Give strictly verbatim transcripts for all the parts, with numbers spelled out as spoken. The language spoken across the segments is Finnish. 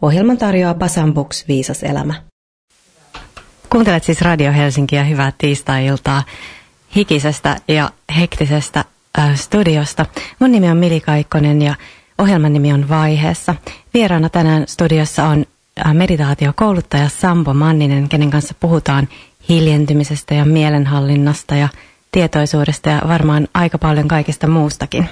Ohjelman tarjoaa Basan Books Viisas elämä. Kuuntelet siis Radio Helsinkiä, hyvää tiistai-iltaa hikisestä ja hektisestä äh, studiosta. Mun nimi on Mili Kaikkonen ja ohjelman nimi on Vaiheessa. Vieraana tänään studiossa on äh, meditaatiokouluttaja Sampo Manninen, kenen kanssa puhutaan hiljentymisestä ja mielenhallinnasta ja tietoisuudesta ja varmaan aika paljon kaikesta muustakin.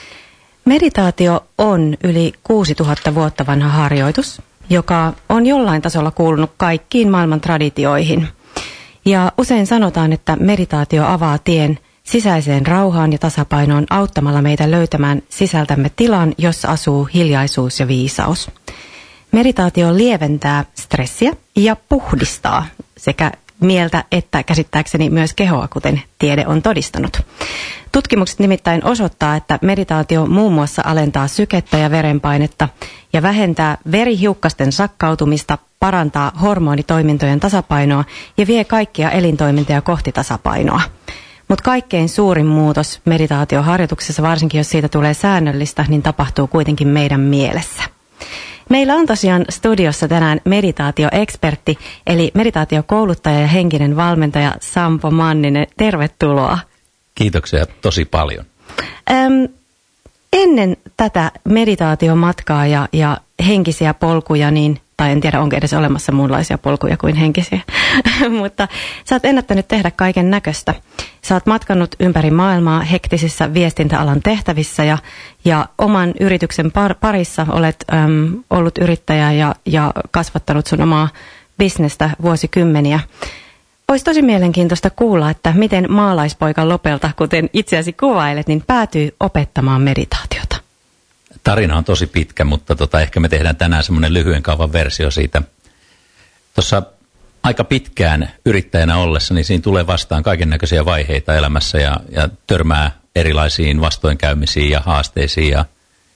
Meditaatio on yli kuusituhatta vuotta vanha harjoitus, joka on jollain tasolla kuulunut kaikkiin maailman traditioihin. Ja usein sanotaan, että meditaatio avaa tien sisäiseen rauhaan ja tasapainoon auttamalla meitä löytämään sisältämme tilan, jossa asuu hiljaisuus ja viisaus. Meditaatio lieventää stressiä ja puhdistaa sekä mieltä että käsittääkseni myös kehoa, kuten tiede on todistanut. Tutkimukset nimittäin osoittaa, että meditaatio muun muassa alentaa sykettä ja verenpainetta ja vähentää verihiukkasten sakkautumista, parantaa hormonitoimintojen tasapainoa ja vie kaikkia elintoimintoja kohti tasapainoa. Mutta kaikkein suurin muutos meditaatioharjoituksessa, varsinkin jos siitä tulee säännöllistä, niin tapahtuu kuitenkin meidän mielessä. Meillä on tosiaan studiossa tänään meditaatioekspertti, eli meditaatiokouluttaja ja henkinen valmentaja Sampo Manninen. Tervetuloa. Kiitoksia tosi paljon. Öm, ennen tätä meditaatiomatkaa ja, ja henkisiä polkuja, niin, tai en tiedä onko edes olemassa muunlaisia polkuja kuin henkisiä, mutta sä oot ennättänyt tehdä kaiken näköistä. Sä oot matkannut ympäri maailmaa hektisissä viestintäalan tehtävissä ja, ja oman yrityksen par, parissa olet äm, ollut yrittäjä ja, ja kasvattanut sun omaa bisnestä vuosikymmeniä. Olisi tosi mielenkiintoista kuulla, että miten maalaispoika Lopelta, kuten itseäsi kuvailet, niin päätyy opettamaan meditaatiota. Tarina on tosi pitkä, mutta tota, ehkä me tehdään tänään semmoinen lyhyen kaavan versio siitä. Tuossa aika pitkään yrittäjänä ollessa, niin siinä tulee vastaan kaiken näköisiä vaiheita elämässä ja, ja törmää erilaisiin vastoinkäymisiin ja haasteisiin. Ja,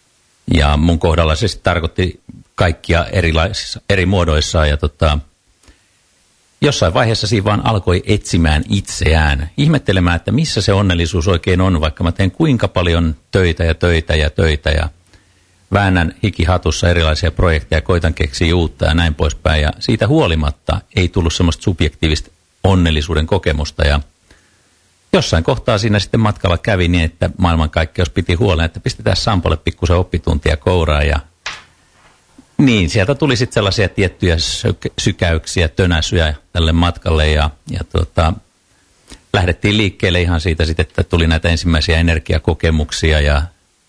ja mun kohdalla se sitten tarkoitti kaikkia erilaisissa, eri muodoissaan ja tota, jossain vaiheessa siinä vaan alkoi etsimään itseään, ihmettelemään, että missä se onnellisuus oikein on, vaikka mä teen kuinka paljon töitä ja töitä ja töitä ja väännän hikihatussa erilaisia projekteja, koitan keksiä uutta ja näin poispäin. Ja siitä huolimatta ei tullut semmoista subjektiivista onnellisuuden kokemusta. Ja jossain kohtaa siinä sitten matkalla kävi niin, että maailmankaikkeus piti huolen, että pistetään Sampolle pikkusen oppituntia kouraan. Ja niin, sieltä tuli sitten sellaisia tiettyjä sykäyksiä, tönäsyjä tälle matkalle. Ja, ja tuota, lähdettiin liikkeelle ihan siitä sitten, että tuli näitä ensimmäisiä energiakokemuksia ja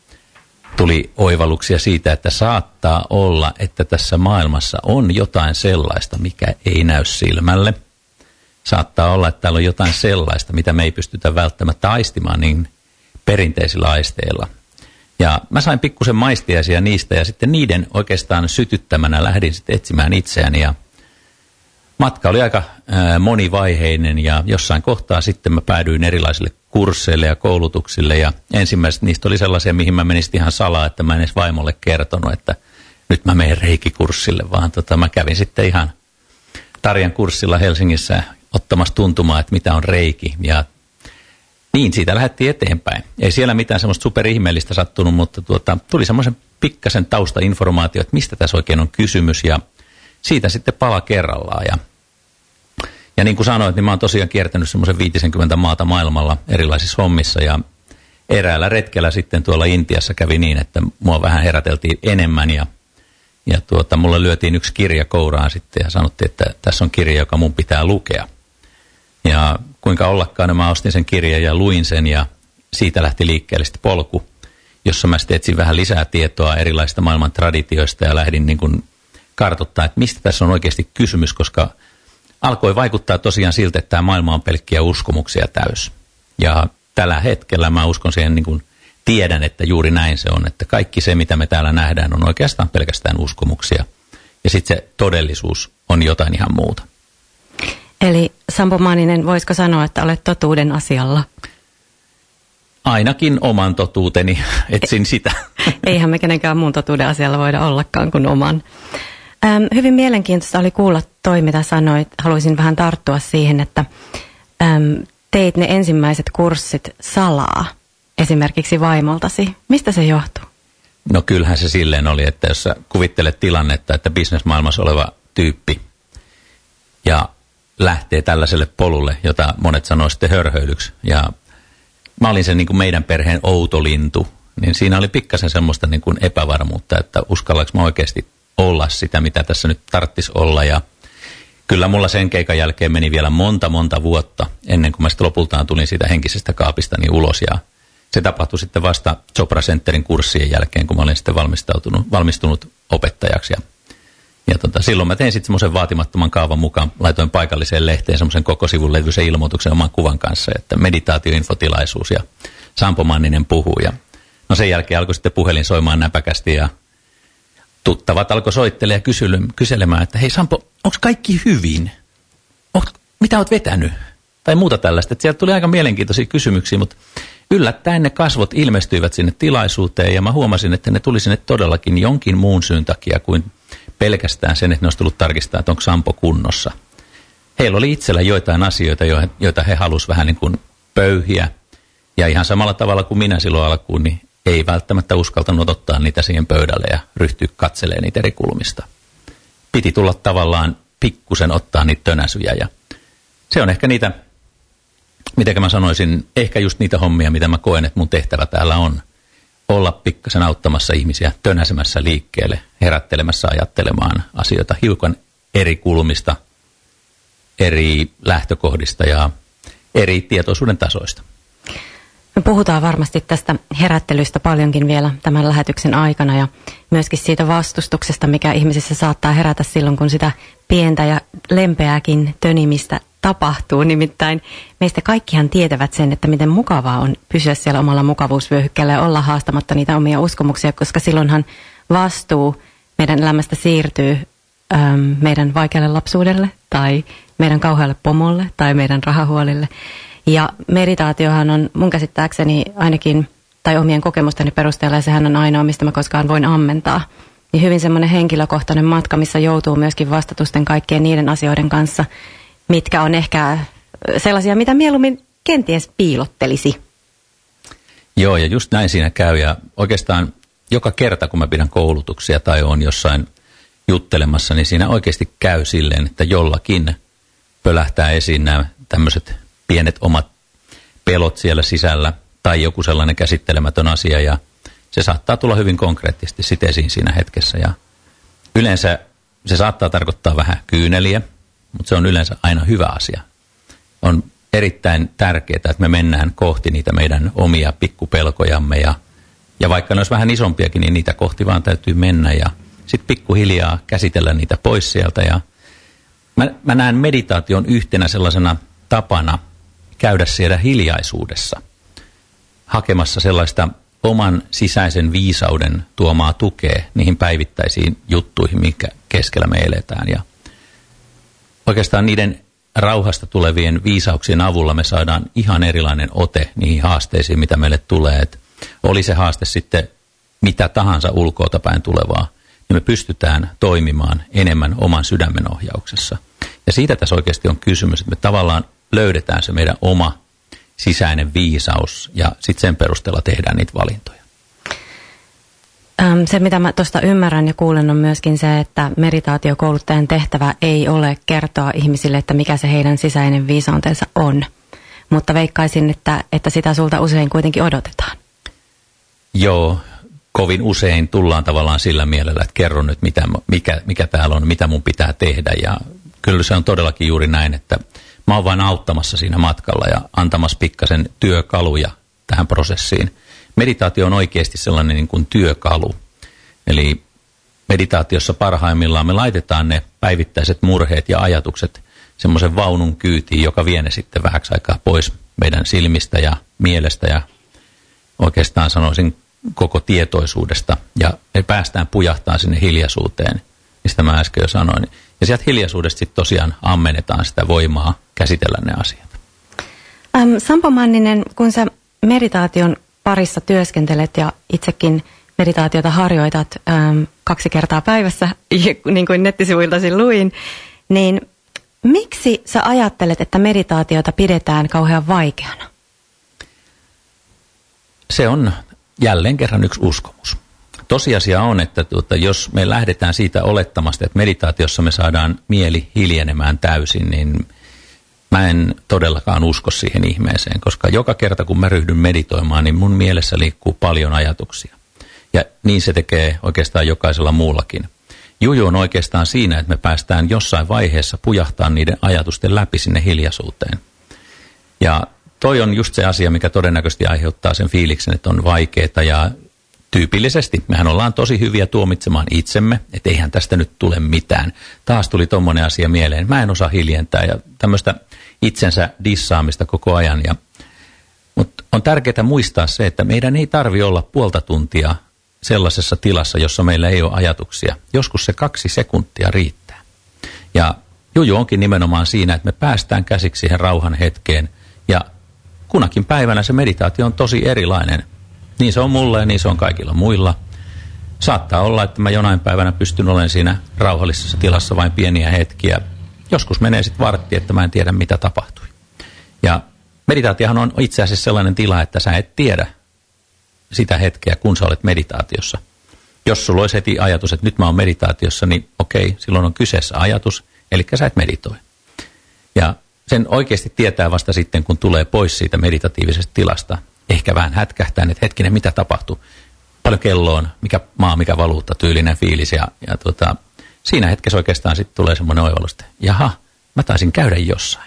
tuli oivalluksia siitä, että saattaa olla, että tässä maailmassa on jotain sellaista, mikä ei näy silmälle. Saattaa olla, että täällä on jotain sellaista, mitä me ei pystytä välttämättä aistimaan niin perinteisillä aisteilla. Ja mä sain pikkusen maistiaisia niistä ja sitten niiden oikeastaan sytyttämänä lähdin sitten etsimään itseäni. Ja matka oli aika ää, monivaiheinen ja jossain kohtaa sitten mä päädyin erilaisille kursseille ja koulutuksille ja ensimmäiset niistä oli sellaisia, mihin mä menisin ihan salaa, että mä en edes vaimolle kertonut, että nyt mä menen reikikurssille, vaan tota, mä kävin sitten ihan Tarjan kurssilla Helsingissä ottamassa tuntumaa, että mitä on reiki ja niin siitä lähdettiin eteenpäin. Ei siellä mitään semmoista superihmeellistä sattunut, mutta tuota, tuli semmoisen pikkasen taustainformaatio, että mistä tässä oikein on kysymys ja siitä sitten pala kerrallaan ja Ja niin kuin sanoit, niin mä oon tosiaan kiertänyt semmoisen viisikymmentä maata maailmalla erilaisissa hommissa ja eräällä retkellä sitten tuolla Intiassa kävi niin, että mua vähän heräteltiin enemmän ja, ja tuota, mulle lyötiin yksi kirja kouraan sitten ja sanottiin, että tässä on kirja, joka mun pitää lukea. Ja kuinka ollakaan, mä ostin sen kirjan ja luin sen ja siitä lähti liikkeelle sitten polku, jossa mä sitten etsin vähän lisää tietoa erilaisista maailman traditioista ja lähdin niin kuin kartoittaa, että mistä tässä on oikeasti kysymys, koska alkoi vaikuttaa tosiaan siltä, että tämä maailma on pelkkiä uskomuksia täys. Ja tällä hetkellä mä uskon siihen, niin kuin tiedän, että juuri näin se on, että kaikki se, mitä me täällä nähdään, on oikeastaan pelkästään uskomuksia. Ja sitten se todellisuus on jotain ihan muuta. Eli Sampo Manninen, voisiko sanoa, että olet totuuden asialla? Ainakin oman totuuteni, etsin sitä. Eihän me kenenkään muun totuuden asialla voida ollakaan kuin oman. Ähm, hyvin mielenkiintoista oli kuulla toi, mitä sanoit. Haluaisin vähän tarttua siihen, että ähm, teit ne ensimmäiset kurssit salaa, esimerkiksi vaimoltasi. Mistä se johtuu? No kyllähän se silleen oli, että jos sä kuvittelet tilannetta, että bisnesmaailmassa oleva tyyppi ja lähtee tällaiselle polulle, jota monet sanoo sitten hörhöilyksi. Ja mä olin se niin kuin meidän perheen outo lintu, niin siinä oli pikkasen semmoista niin kuin epävarmuutta, että uskallanko mä oikeasti olla sitä, mitä tässä nyt tarttisi olla. Ja kyllä mulla sen keikan jälkeen meni vielä monta, monta vuotta ennen kuin mä sitten lopultaan tulin siitä henkisestä kaapistani ulos. Ja se tapahtui sitten vasta Chopra Centerin kurssien jälkeen, kun mä olin sitten valmistautunut, valmistunut opettajaksi. Ja, ja tota, silloin mä tein sitten semmoisen vaatimattoman kaavan mukaan, laitoin paikalliseen lehteen semmoisen koko sivun levyisen ilmoituksen oman kuvan kanssa, että meditaatioinfotilaisuus ja Sampo Manninen puhuu. Ja no sen jälkeen alkoi sitten puhelin soimaan näpäkästi ja tuttavat alkoi soittelemaan ja kyselemään, että hei Sampo, onko kaikki hyvin? Onks, mitä oot vetänyt? Tai muuta tällaista. Että sieltä tuli aika mielenkiintoisia kysymyksiä, mutta yllättäen ne kasvot ilmestyivät sinne tilaisuuteen ja mä huomasin, että ne tuli sinne todellakin jonkin muun syyn takia kuin pelkästään sen, että ne olisi tullut tarkistaa, että onko Sampo kunnossa. Heillä oli itsellä joitain asioita, joita he halusivat vähän niin kuin pöyhiä. Ja ihan samalla tavalla kuin minä silloin alkuun, niin ei välttämättä uskaltanut ottaa niitä siihen pöydälle ja ryhtyä katselemaan niitä eri kulmista. Piti tulla tavallaan pikkusen ottaa niitä tönäsyjä ja se on ehkä niitä, miten mä sanoisin, ehkä just niitä hommia, mitä mä koen, että mun tehtävä täällä on. Olla pikkasen auttamassa ihmisiä, tönäsemässä liikkeelle, herättelemässä ajattelemaan asioita hiukan eri kulmista, eri lähtökohdista ja eri tietoisuuden tasoista. Me puhutaan varmasti tästä herättelystä paljonkin vielä tämän lähetyksen aikana ja myöskin siitä vastustuksesta, mikä ihmisissä saattaa herätä silloin, kun sitä pientä ja lempeääkin tönimistä tapahtuu. Nimittäin meistä kaikkihan tietävät sen, että miten mukavaa on pysyä siellä omalla mukavuusvyöhykkeellä ja olla haastamatta niitä omia uskomuksia, koska silloinhan vastuu meidän elämästä siirtyy äm, meidän vaikealle lapsuudelle tai meidän kauhealle pomolle tai meidän rahahuolille. Ja meditaatiohan on mun käsittääkseni ainakin, tai omien kokemusteni perusteella, ja sehän on ainoa, mistä mä koskaan voin ammentaa. Niin hyvin semmoinen henkilökohtainen matka, missä joutuu myöskin vastatusten kaikkien niiden asioiden kanssa, mitkä on ehkä sellaisia, mitä mieluummin kenties piilottelisi. Joo, ja just näin siinä käy. Ja oikeastaan joka kerta, kun mä pidän koulutuksia tai on jossain juttelemassa, niin siinä oikeasti käy silleen, että jollakin pölähtää esiin nämä tämmöiset pienet omat pelot siellä sisällä tai joku sellainen käsittelemätön asia ja se saattaa tulla hyvin konkreettisesti sit esiin siinä hetkessä ja yleensä se saattaa tarkoittaa vähän kyyneliä, mutta se on yleensä aina hyvä asia. On erittäin tärkeää, että me mennään kohti niitä meidän omia pikkupelkojamme ja, ja vaikka ne olisi vähän isompiakin, niin niitä kohti vaan täytyy mennä ja sitten pikkuhiljaa käsitellä niitä pois sieltä ja mä, mä näen meditaation yhtenä sellaisena tapana käydä siellä hiljaisuudessa, hakemassa sellaista oman sisäisen viisauden tuomaa tukea niihin päivittäisiin juttuihin, minkä keskellä me eletään. Ja oikeastaan niiden rauhasta tulevien viisauksien avulla me saadaan ihan erilainen ote niihin haasteisiin, mitä meille tulee. Et oli se haaste sitten mitä tahansa ulkoota päin tulevaa, niin me pystytään toimimaan enemmän oman sydämen ohjauksessa. Ja siitä tässä oikeasti on kysymys, että me tavallaan löydetään se meidän oma sisäinen viisaus ja sitten sen perusteella tehdään niitä valintoja. Se, mitä mä tuosta ymmärrän ja kuulen, on myöskin se, että meditaatiokouluttajan tehtävä ei ole kertoa ihmisille, että mikä se heidän sisäinen viisautensa on. Mutta veikkaisin, että, että sitä sulta usein kuitenkin odotetaan. Joo, kovin usein tullaan tavallaan sillä mielellä, että kerron nyt, mitä, mikä, mikä täällä on, mitä mun pitää tehdä. Ja kyllä se on todellakin juuri näin, että mä oon vain auttamassa siinä matkalla ja antamassa pikkasen työkaluja tähän prosessiin. Meditaatio on oikeasti sellainen niin kuin työkalu. Eli meditaatiossa parhaimmillaan me laitetaan ne päivittäiset murheet ja ajatukset semmoisen vaunun kyytiin, joka vie ne sitten vähäksi aikaa pois meidän silmistä ja mielestä ja oikeastaan sanoisin koko tietoisuudesta. Ja me päästään pujahtaa sinne hiljaisuuteen, mistä mä äsken jo sanoin. Ja sieltä hiljaisuudesta sitten tosiaan ammennetaan sitä voimaa käsitellä ne asiat. Ähm, Sampo Manninen, kun sä meditaation parissa työskentelet ja itsekin meditaatiota harjoitat ähm, kaksi kertaa päivässä, niin kuin nettisivuiltasi luin, niin miksi sä ajattelet, että meditaatiota pidetään kauhean vaikeana? Se on jälleen kerran yksi uskomus. Tosiasia on, että tuota, jos me lähdetään siitä olettamasta, että meditaatiossa me saadaan mieli hiljenemään täysin, niin mä en todellakaan usko siihen ihmeeseen, koska joka kerta kun mä ryhdyn meditoimaan, niin mun mielessä liikkuu paljon ajatuksia. Ja niin se tekee oikeastaan jokaisella muullakin. Juju on oikeastaan siinä, että me päästään jossain vaiheessa pujahtaa niiden ajatusten läpi sinne hiljaisuuteen. Ja toi on just se asia, mikä todennäköisesti aiheuttaa sen fiiliksen, että on vaikeaa ja tyypillisesti mehän ollaan tosi hyviä tuomitsemaan itsemme, että eihän tästä nyt tule mitään. Taas tuli tommonen asia mieleen, mä en osaa hiljentää ja tämmöistä itsensä dissaamista koko ajan. Ja, mutta on tärkeää muistaa se, että meidän ei tarvi olla puolta tuntia sellaisessa tilassa, jossa meillä ei ole ajatuksia. Joskus se kaksi sekuntia riittää. Ja juju onkin nimenomaan siinä, että me päästään käsiksi siihen rauhan hetkeen ja kunakin päivänä se meditaatio on tosi erilainen. Niin se on mulla ja niin se on kaikilla muilla. Saattaa olla, että mä jonain päivänä pystyn olemaan siinä rauhallisessa tilassa vain pieniä hetkiä. Joskus menee sitten vartti, että mä en tiedä mitä tapahtui. Ja meditaatiohan on itse asiassa sellainen tila, että sä et tiedä sitä hetkeä, kun sä olet meditaatiossa. Jos sulla olisi heti ajatus, että nyt mä oon meditaatiossa, niin okei, silloin on kyseessä ajatus, eli sä et meditoi. Ja sen oikeasti tietää vasta sitten, kun tulee pois siitä meditatiivisesta tilasta. Ehkä vähän hätkähtää, että hetkinen, mitä tapahtuu? Paljon kello on, mikä maa, mikä valuutta, tyylinen fiilis. Ja, ja tuota, siinä hetkessä oikeastaan sitten tulee semmoinen oivallus, että jaha, mä taisin käydä jossain.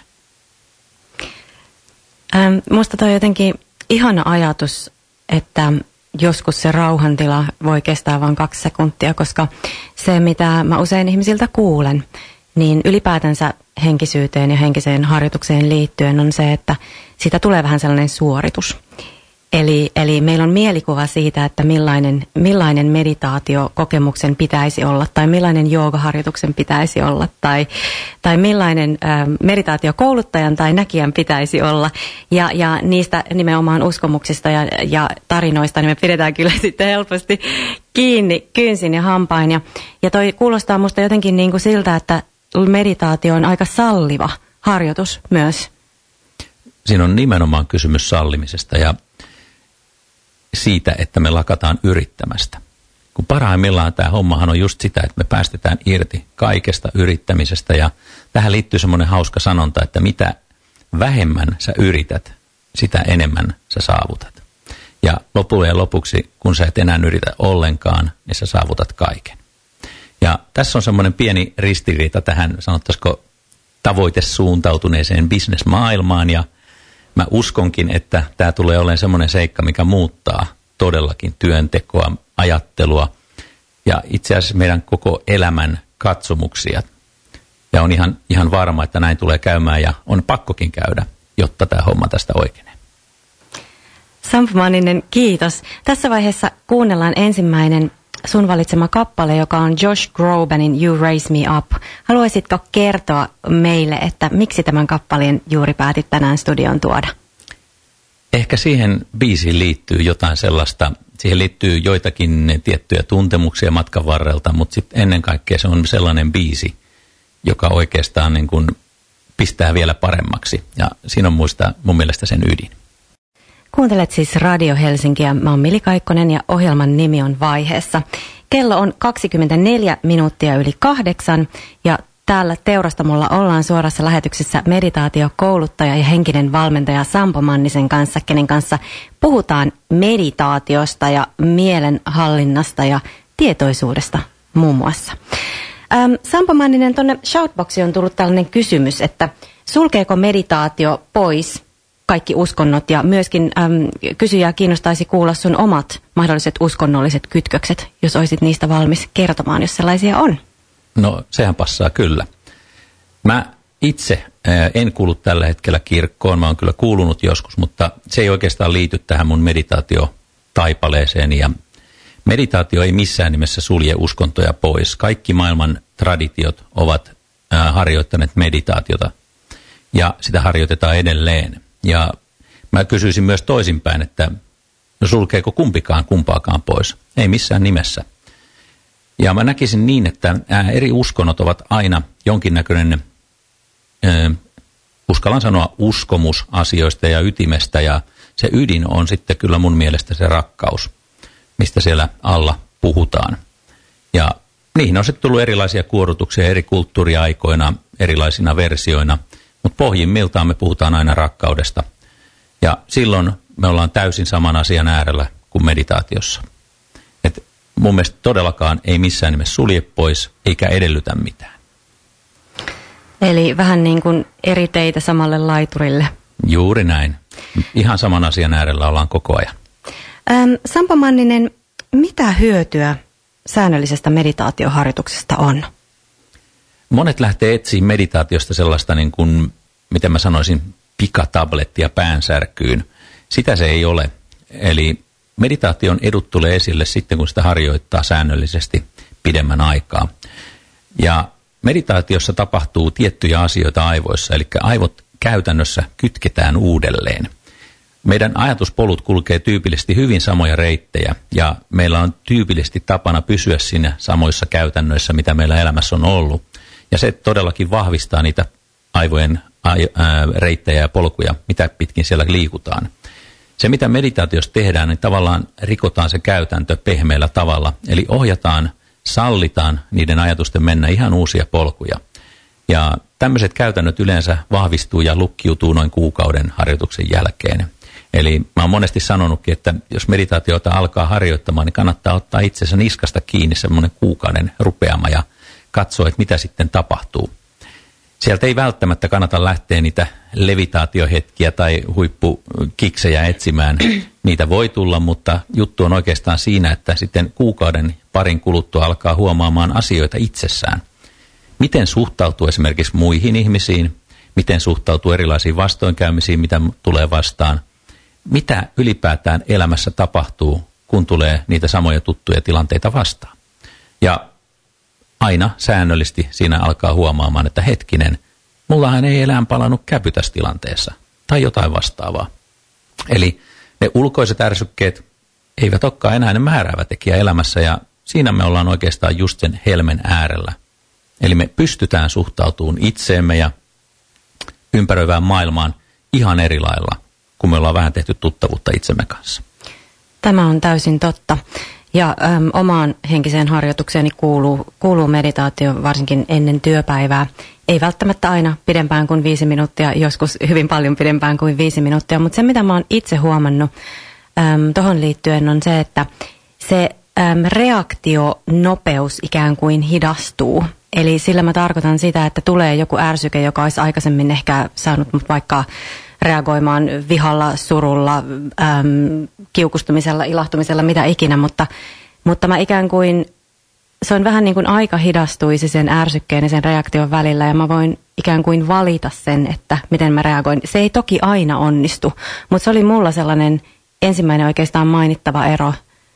Ähm, musta toi jotenkin ihana ajatus, että joskus se rauhantila voi kestää vain kaksi sekuntia, koska se, mitä mä usein ihmisiltä kuulen, niin ylipäätänsä henkisyyteen ja henkiseen harjoitukseen liittyen on se, että siitä tulee vähän sellainen suoritus. Eli, eli meillä on mielikuva siitä, että millainen, millainen meditaatiokokemuksen pitäisi olla, tai millainen joogaharjoituksen pitäisi olla, tai, tai millainen ä, meditaatiokouluttajan tai näkijän pitäisi olla. Ja, ja niistä nimenomaan uskomuksista ja, ja tarinoista niin me pidetään kyllä sitten helposti kiinni kynsin ja hampain. Ja, ja toi kuulostaa musta jotenkin niin kuin siltä, että meditaatio on aika salliva harjoitus myös. Siinä on nimenomaan kysymys sallimisesta ja siitä, että me lakataan yrittämästä. Kun parhaimmillaan tämä hommahan on just sitä, että me päästetään irti kaikesta yrittämisestä ja tähän liittyy semmoinen hauska sanonta, että mitä vähemmän sä yrität, sitä enemmän sä saavutat. Ja loppujen lopuksi, kun sä et enää yritä ollenkaan, niin sä saavutat kaiken. Ja tässä on semmoinen pieni ristiriita tähän, sanottaisiko, tavoitesuuntautuneeseen bisnesmaailmaan ja mä uskonkin, että tämä tulee olemaan semmoinen seikka, mikä muuttaa todellakin työntekoa, ajattelua ja itse asiassa meidän koko elämän katsomuksia. Ja on ihan, ihan varma, että näin tulee käymään ja on pakkokin käydä, jotta tämä homma tästä oikeenee. Sampo Manninen, kiitos. Tässä vaiheessa kuunnellaan ensimmäinen sun valitsema kappale, joka on Josh Grobanin You Raise Me Up. Haluaisitko kertoa meille, että miksi tämän kappaleen juuri päätit tänään studioon tuoda? Ehkä siihen biisiin liittyy jotain sellaista, siihen liittyy joitakin tiettyjä tuntemuksia matkan varrelta, mutta sitten ennen kaikkea se on sellainen biisi, joka oikeastaan niin kuin pistää vielä paremmaksi. Ja siinä on muista mun mielestä sen ydin. Kuuntelet siis Radio Helsinkiä. Mä oon Mili Kaikkonen ja ohjelman nimi on Vaiheessa. Kello on kaksikymmentäneljä minuuttia yli kahdeksan ja täällä Teurastamolla ollaan suorassa lähetyksessä meditaatiokouluttaja ja henkinen valmentaja Sampo Mannisen kanssa, kenen kanssa puhutaan meditaatiosta ja mielenhallinnasta ja tietoisuudesta muun muassa. Ähm, Sampo Manninen, tuonne Shoutboxiin on tullut tällainen kysymys, että sulkeeko meditaatio pois kaikki uskonnot ja myöskin äm, kysyjää kiinnostaisi kuulla sun omat mahdolliset uskonnolliset kytkökset, jos olisit niistä valmis kertomaan, jos sellaisia on. No sehän passaa kyllä. Mä itse ää, en kuulu tällä hetkellä kirkkoon, mä oon kyllä kuulunut joskus, mutta se ei oikeastaan liity tähän mun meditaatiotaipaleeseen ja meditaatio ei missään nimessä sulje uskontoja pois. Kaikki maailman traditiot ovat ää, harjoittaneet meditaatiota ja sitä harjoitetaan edelleen. Ja mä kysyisin myös toisinpäin, että sulkeeko kumpikaan kumpaakaan pois? Ei missään nimessä. Ja mä näkisin niin, että eri uskonnot ovat aina jonkinnäköinen, äh, uskallan sanoa, uskomus asioista ja ytimestä. Ja se ydin on sitten kyllä mun mielestä se rakkaus, mistä siellä alla puhutaan. Ja niihin on sitten tullut erilaisia kuorutuksia eri kulttuuriaikoina, erilaisina versioina, mutta pohjimmiltaan me puhutaan aina rakkaudesta. Ja silloin me ollaan täysin saman asian äärellä kuin meditaatiossa. Et mun mielestä todellakaan ei missään nimessä sulje pois eikä edellytä mitään. Eli vähän niin kuin eri teitä samalle laiturille. Juuri näin. Ihan saman asian äärellä ollaan koko ajan. Ähm, Sampo Manninen, mitä hyötyä säännöllisestä meditaatioharjoituksesta on? Monet lähtee etsiä meditaatiosta sellaista, niin kuin, miten mä sanoisin, pikatablettia päänsärkyyn. Sitä se ei ole. Eli meditaation edut tulee esille sitten, kun sitä harjoittaa säännöllisesti pidemmän aikaa. Ja meditaatiossa tapahtuu tiettyjä asioita aivoissa, eli aivot käytännössä kytketään uudelleen. Meidän ajatuspolut kulkee tyypillisesti hyvin samoja reittejä, ja meillä on tyypillisesti tapana pysyä siinä samoissa käytännöissä, mitä meillä elämässä on ollut. Ja se todellakin vahvistaa niitä aivojen reittejä ja polkuja, mitä pitkin siellä liikutaan. Se, mitä meditaatiossa tehdään, niin tavallaan rikotaan se käytäntö pehmeällä tavalla, eli ohjataan, sallitaan niiden ajatusten mennä ihan uusia polkuja. Ja tämmöiset käytännöt yleensä vahvistuu ja lukkiutuu noin kuukauden harjoituksen jälkeen. Eli mä oon monesti sanonutkin, että jos meditaatiota alkaa harjoittamaan, niin kannattaa ottaa itsensä niskasta kiinni semmoinen kuukauden rupeama ja katsoa, että mitä sitten tapahtuu. Sieltä ei välttämättä kannata lähteä niitä levitaatiohetkiä tai huippukiksejä etsimään. Niitä voi tulla, mutta juttu on oikeastaan siinä, että sitten kuukauden parin kuluttua alkaa huomaamaan asioita itsessään. Miten suhtautuu esimerkiksi muihin ihmisiin, miten suhtautuu erilaisiin vastoinkäymisiin, mitä tulee vastaan, mitä ylipäätään elämässä tapahtuu, kun tulee niitä samoja tuttuja tilanteita vastaan. Ja aina säännöllisesti siinä alkaa huomaamaan, että hetkinen, mullahan ei elään palannut käpy tässä tilanteessa tai jotain vastaavaa. Eli ne ulkoiset ärsykkeet eivät olekaan enää ne määräävä tekijä elämässä ja siinä me ollaan oikeastaan just sen helmen äärellä. Eli me pystytään suhtautumaan itseemme ja ympäröivään maailmaan ihan eri lailla, kun me ollaan vähän tehty tuttavuutta itsemme kanssa. Tämä on täysin totta. Ja äm, omaan henkiseen harjoitukseeni kuuluu, kuuluu meditaatio varsinkin ennen työpäivää. Ei välttämättä aina pidempään kuin viisi minuuttia, joskus hyvin paljon pidempään kuin viisi minuuttia. Mutta se, mitä mä oon itse huomannut äm, tohon liittyen, on se, että se äm, reaktionopeus ikään kuin hidastuu. Eli sillä mä tarkoitan sitä, että tulee joku ärsyke, joka olisi aikaisemmin ehkä saanut mut vaikka reagoimaan vihalla, surulla, äm, kiukustumisella, ilahtumisella, mitä ikinä, mutta, mutta mä ikään kuin, se on vähän niin kuin aika hidastuisi sen ärsykkeen ja sen reaktion välillä ja mä voin ikään kuin valita sen, että miten mä reagoin. Se ei toki aina onnistu, mutta se oli mulla sellainen ensimmäinen oikeastaan mainittava ero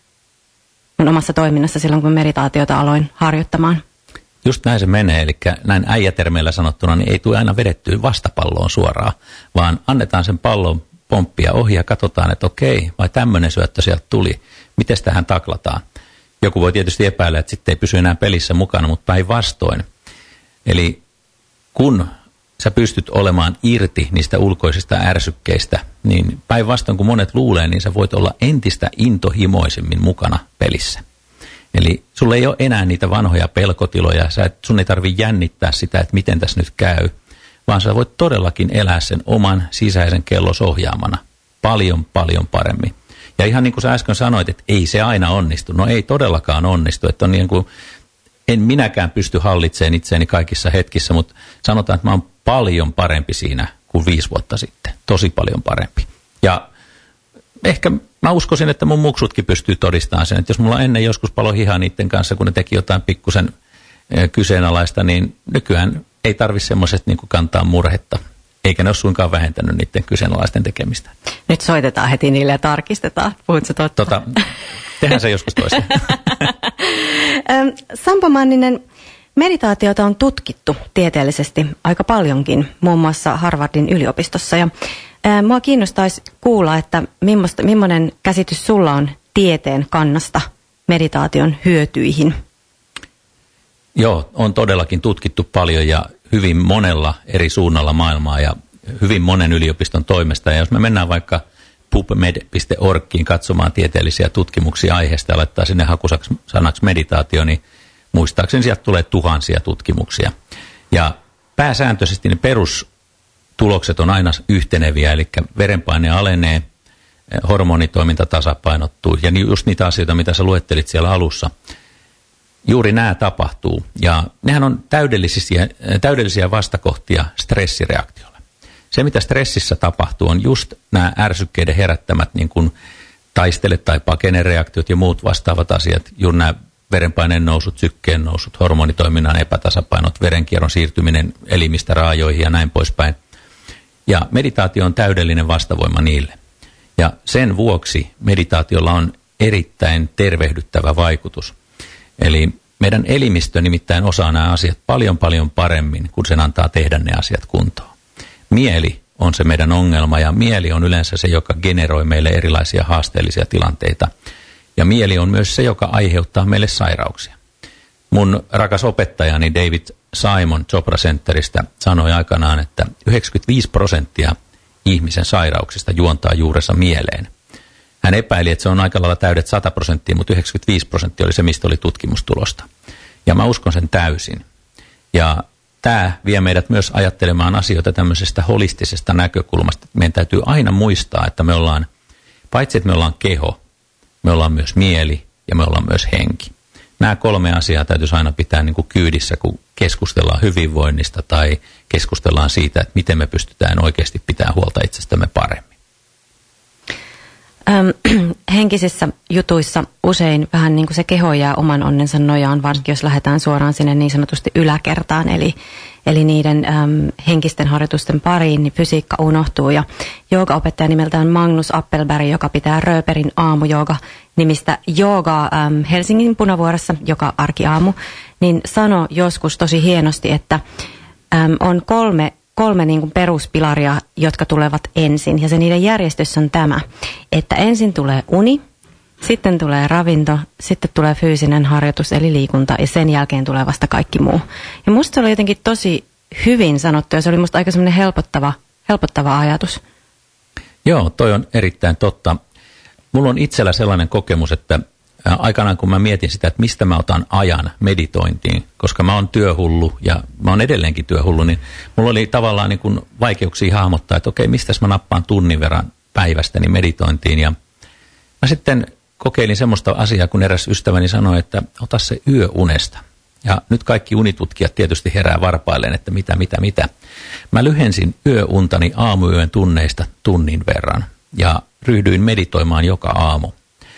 mun omassa toiminnassa silloin, kun meditaatiota aloin harjoittamaan. Just näin se menee, eli näin äijätermeillä sanottuna, niin ei tule aina vedettyä vastapalloon suoraan, vaan annetaan sen pallon pomppia ohi ja katsotaan, että okei, vai tämmöinen syöttö sieltä tuli, miten tähän taklataan. Joku voi tietysti epäillä, että sitten ei pysy enää pelissä mukana, mutta päinvastoin. Eli kun sä pystyt olemaan irti niistä ulkoisista ärsykkeistä, niin päinvastoin kun monet luulee, niin sä voit olla entistä intohimoisemmin mukana pelissä. Eli sulla ei ole enää niitä vanhoja pelkotiloja, sä et, sun ei tarvitse jännittää sitä, että miten tässä nyt käy, vaan sä voit todellakin elää sen oman sisäisen kellos ohjaamana paljon, paljon paremmin. Ja ihan niin kuin sä äsken sanoit, että ei se aina onnistu. No ei todellakaan onnistu, että on niin kuin, en minäkään pysty hallitsemaan itseäni kaikissa hetkissä, mutta sanotaan, että mä oon paljon parempi siinä kuin viisi vuotta sitten. Tosi paljon parempi. Ja ehkä mä uskoisin, että mun muksutkin pystyy todistamaan sen, että jos mulla ennen joskus palo hihaa niiden kanssa, kun ne teki jotain pikkusen kyseenalaista, niin nykyään ei tarvitse semmoiset niin kuin kantaa murhetta, eikä ne ole suinkaan vähentänyt niiden kyseenalaisten tekemistä. Nyt soitetaan heti niille ja tarkistetaan. Puhutko totta? Tota, tehdään se joskus toista. Sampo Manninen, meditaatiota on tutkittu tieteellisesti aika paljonkin, muun muassa Harvardin yliopistossa. Ja ää, mua kiinnostaisi kuulla, että millainen käsitys sulla on tieteen kannasta meditaation hyötyihin? Joo, on todellakin tutkittu paljon ja hyvin monella eri suunnalla maailmaa ja hyvin monen yliopiston toimesta. Ja jos me mennään vaikka pubmed piste orgiin katsomaan tieteellisiä tutkimuksia aiheesta ja laittaa sinne hakusanaksi meditaatio, niin muistaakseni sieltä tulee tuhansia tutkimuksia. Ja pääsääntöisesti ne perustulokset on aina yhteneviä, eli verenpaine alenee, hormonitoiminta tasapainottuu ja just niitä asioita, mitä sä luettelit siellä alussa. Juuri nämä tapahtuu ja nehän on täydellisiä, täydellisiä vastakohtia stressireaktiolle. Se, mitä stressissä tapahtuu, on just nämä ärsykkeiden herättämät niin kuin taistele- tai pakenereaktiot ja muut vastaavat asiat, juuri nämä verenpaineen nousut, sykkeen nousut, hormonitoiminnan epätasapainot, verenkierron siirtyminen elimistä raajoihin ja näin poispäin. Ja meditaatio on täydellinen vastavoima niille. Ja sen vuoksi meditaatiolla on erittäin tervehdyttävä vaikutus. Eli meidän elimistö nimittäin osaa nämä asiat paljon paljon paremmin, kun sen antaa tehdä ne asiat kuntoon. Mieli on se meidän ongelma ja mieli on yleensä se, joka generoi meille erilaisia haasteellisia tilanteita. Ja mieli on myös se, joka aiheuttaa meille sairauksia. Mun rakas opettajani David Simon Chopra Centeristä sanoi aikanaan, että yhdeksänkymmentäviisi prosenttia ihmisen sairauksista juontaa juurensa mieleen. Hän epäili, että se on aika lailla täydet sata prosenttia, mutta yhdeksänkymmentäviisi prosenttia oli se, mistä oli tutkimustulosta. Ja mä uskon sen täysin. Ja tämä vie meidät myös ajattelemaan asioita tämmöisestä holistisesta näkökulmasta. Meidän täytyy aina muistaa, että me ollaan, paitsi että me ollaan keho, me ollaan myös mieli ja me ollaan myös henki. Nämä kolme asiaa täytyisi aina pitää niin kuin kyydissä, kun keskustellaan hyvinvoinnista tai keskustellaan siitä, että miten me pystytään oikeasti pitämään huolta itsestämme paremmin. Ähm, henkisissä jutuissa usein vähän niin kuin se keho jää oman onnensa nojaan, varsinkin jos lähdetään suoraan sinne niin sanotusti yläkertaan, eli, eli niiden äm, henkisten harjoitusten pariin, niin fysiikka unohtuu. Ja joogaopettaja nimeltään Magnus Appelberg, joka pitää Rööperin aamujooga nimistä joogaa äm, Helsingin Punavuoressa joka arkiaamu, niin sanoi joskus tosi hienosti, että äm, on kolme kolme niin kuin peruspilaria, jotka tulevat ensin. Ja se niiden järjestys on tämä, että ensin tulee uni, sitten tulee ravinto, sitten tulee fyysinen harjoitus eli liikunta ja sen jälkeen tulee vasta kaikki muu. Ja musta se oli jotenkin tosi hyvin sanottu ja se oli musta aika semmoinen helpottava, helpottava ajatus. Joo, toi on erittäin totta. Mulla on itsellä sellainen kokemus, että aikanaan kun mä mietin sitä, että mistä mä otan ajan meditointiin, koska mä oon työhullu ja mä oon edelleenkin työhullu, niin mulla oli tavallaan niin kuin vaikeuksia hahmottaa, että okei, mistäs mä nappaan tunnin verran päivästäni meditointiin. Ja mä sitten kokeilin semmoista asiaa, kun eräs ystäväni sanoi, että ota se yöunesta. Ja nyt kaikki unitutkijat tietysti herää varpailleen, että mitä, mitä, mitä. Mä lyhensin yöuntani aamuyön tunneista tunnin verran ja ryhdyin meditoimaan joka aamu.